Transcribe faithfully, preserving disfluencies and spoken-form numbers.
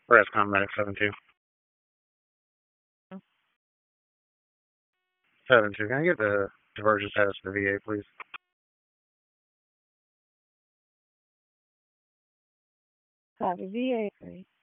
Rescom Medic seven two. seven two. Can I get the diversion status for the V A, please? Copy V A three.